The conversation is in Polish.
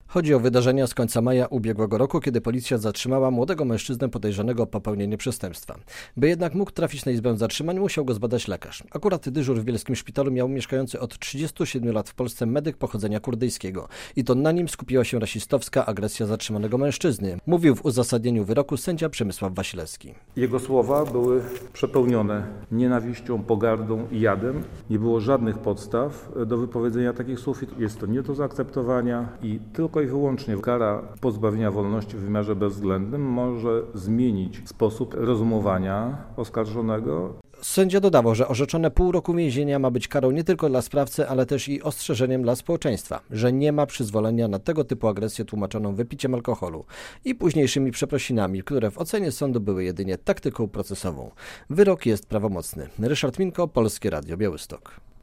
Chodzi o wydarzenia z końca maja ubiegłego roku, kiedy policja zatrzymała młodego mężczyznę podejrzanego o popełnienie przestępstwa. By jednak mógł trafić na izbę zatrzymań, musiał go zbadać lekarz. Akurat dyżur w bielskim szpitalu miał mieszkający od 37 lat w Polsce medyk pochodzenia kurdyjskiego. I to na nim skupiła się rasistowska agresja zatrzymanego mężczyzny, mówił w uzasadnieniu wyroku sędzia Przemysław Wasilewski. Jego słowa były przepełnione nienawiścią, pogardą i jadem. Nie było żadnych podstaw do wypowiedzenia takich słów. Jest to nie do zaakceptowania i tylko i wyłącznie kara pozbawienia wolności w wymiarze bezwzględnym może zmienić sposób rozumowania oskarżonego. Sędzia dodawał, że orzeczone pół roku więzienia ma być karą nie tylko dla sprawcy, ale też i ostrzeżeniem dla społeczeństwa, że nie ma przyzwolenia na tego typu agresję tłumaczoną wypiciem alkoholu i późniejszymi przeprosinami, które w ocenie sądu były jedynie taktyką procesową. Wyrok jest prawomocny. Ryszard Minko, Polskie Radio Białystok.